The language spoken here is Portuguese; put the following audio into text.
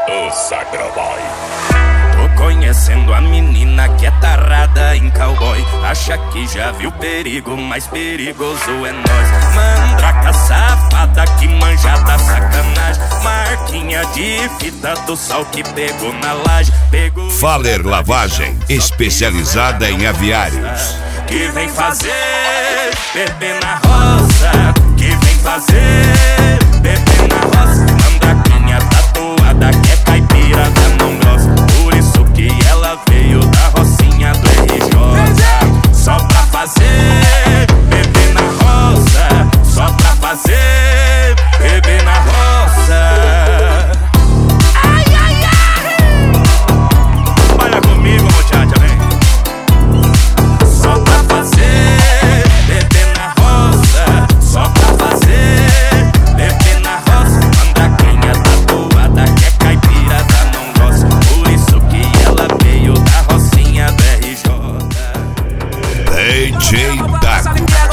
O Sagraboy. Tô conhecendo a menina que é tarada em cowboy. Acha que já viu perigo, mas perigoso é nós. Mandraca safada que manja da sacanagem. Marquinha de fita do sal que pegou na laje. Pegou Faller Lavagem, especializada em aviários. que vem fazer bebê na roça. Que vem fazer bebê na roça. Mandraquinha tatuada que é caipira da não grossa. Por isso que ela veio da rocinha do RJ. Só pra fazer bebê na roça. Só pra fazer bebê na roça. Ai, ai, ai. Olha comigo, muchacha, vem. Só pra fazer bebê na roça. Só pra fazer bebê na roça. Mandraquinha tatuada que é caipira da não gosta. Por isso que ela veio da rocinha do RJ. DJ Dago.